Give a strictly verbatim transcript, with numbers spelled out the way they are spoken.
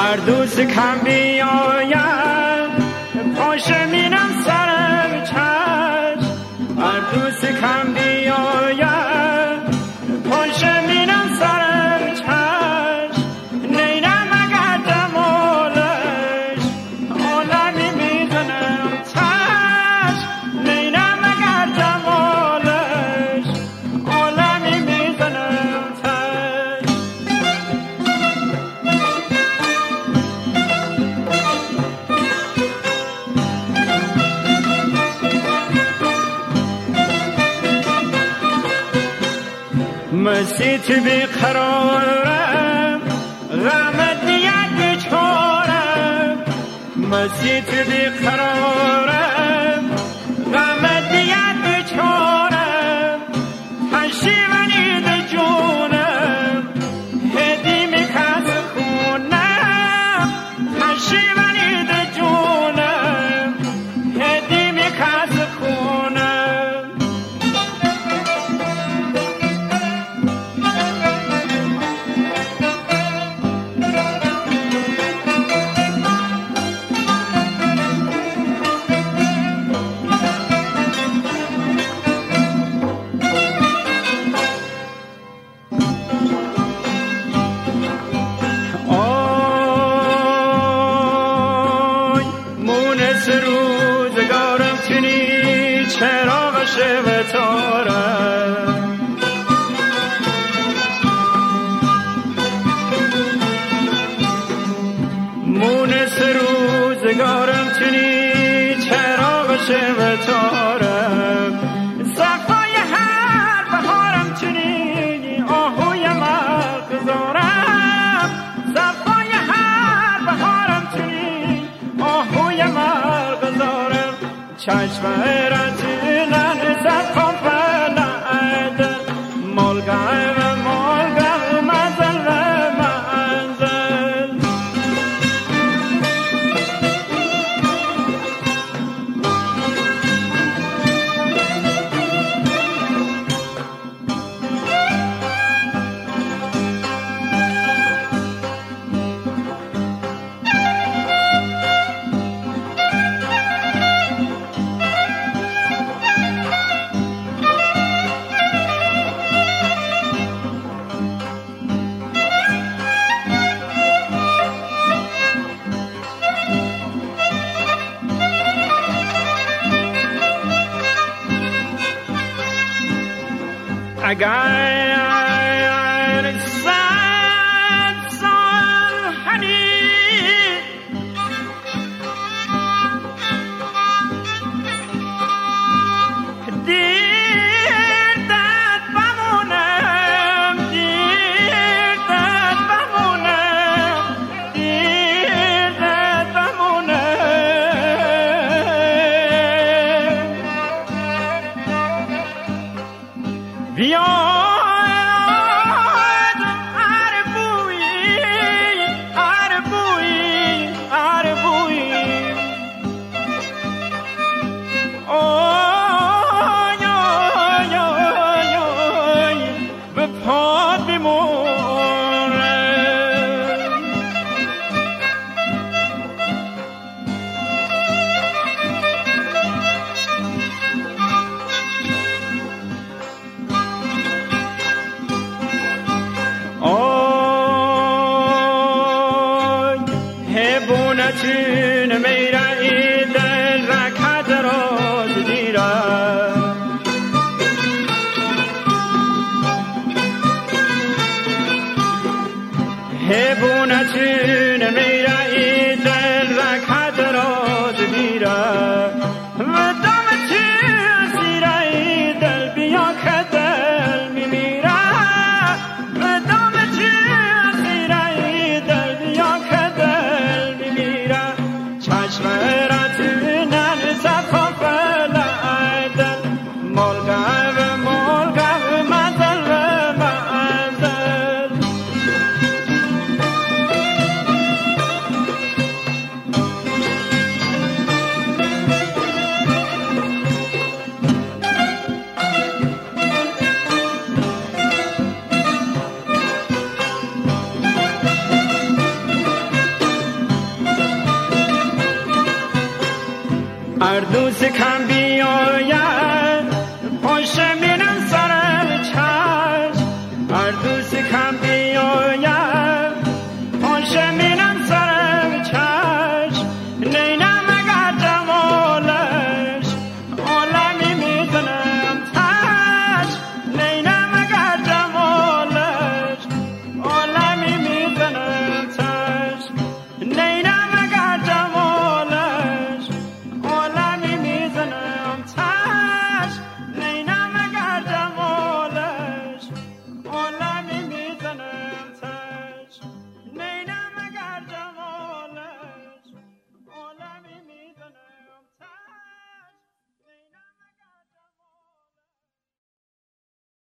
اردوس کم بیاید پاشه مینم سرم چشم اردوس کم بیاید پاشه مینم سرم چشم نینم اگر جمالش عالمی میزنم چشم نینم اگر جمالش عالمی میزنم چشم مسیت بیقرارم غمت نیت بیچارم مسیت بیقرارم غمت نیت بیچارم تشیونی ده جونم هدی میکس خونم تشیونی ده جونم هدی میکس خونم روزگارم چنی چراغ شبتارم مونس روزگارم چنی چراغ شبتارم صفای هر بهارم چنی آهوی مرغزارم صفای هر بهارم چنی آهوی مرغزارم چشم رجلن زفان فلعد مالگه و مالگه مزل و منزل اگر صد سال هنی دیر داد بمونم دیر داد بمونم دیر داد بمونم بیا چون میره دل رکت راز دیره هبونه چون میره دل رکت راز دیره و دم چون سیره دل بیا که دل میمیره و دم چون سیره دل بیا که دل میمیره چشم رتونن زفا فلعدن مالگه و مالگه و مزل و مزل دوست کم بیاید